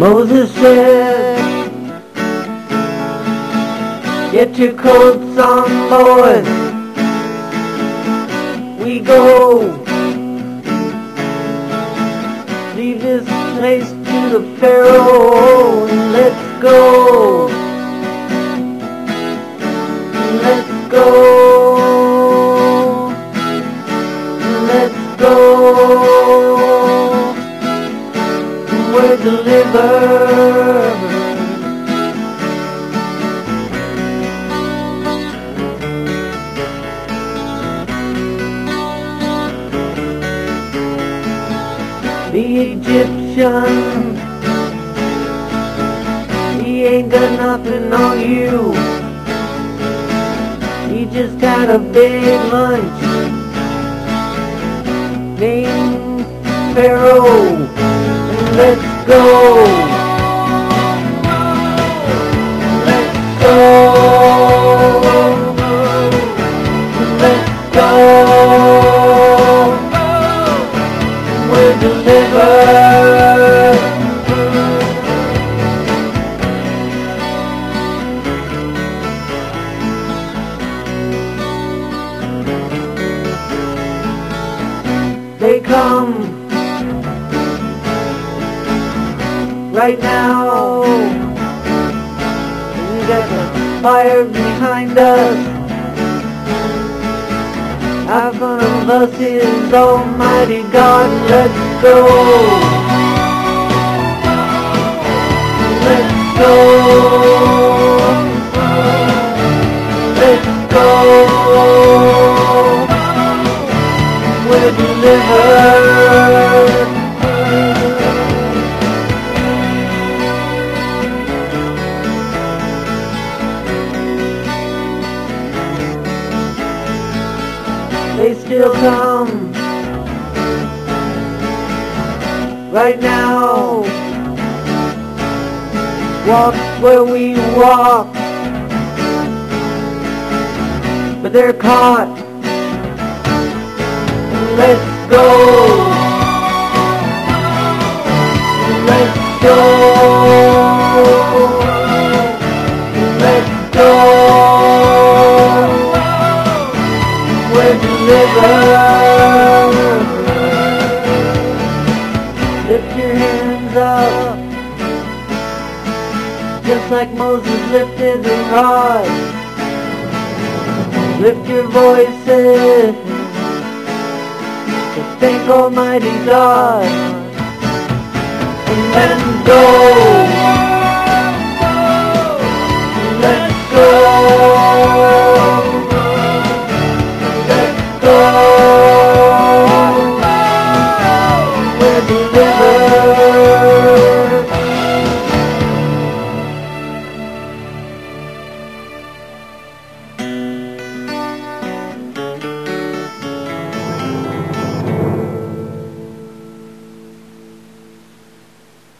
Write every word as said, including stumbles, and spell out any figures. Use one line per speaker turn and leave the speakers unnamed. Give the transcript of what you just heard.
Moses said, get your coats on, boys. We go. Leave this place to the Pharaoh and let's go. Let's go. Let's go. We're delivered. The Egyptian, he ain't got nothing on you. He just had a big lunch named Pharaoh. Let's go. Let's go. Let's go. We're delivered. They come right now. We got the fire behind us. Out front of us is Almighty God. Let's go. Let's go. Let's go. We're delivered. They still come right now. Walk where we walk, but they're caught. Let's go. Let's go. Let's go. We're delivered. Lift your hands up, just like Moses lifted the rod. Lift your voices to thank Almighty God, and then go. Let's go.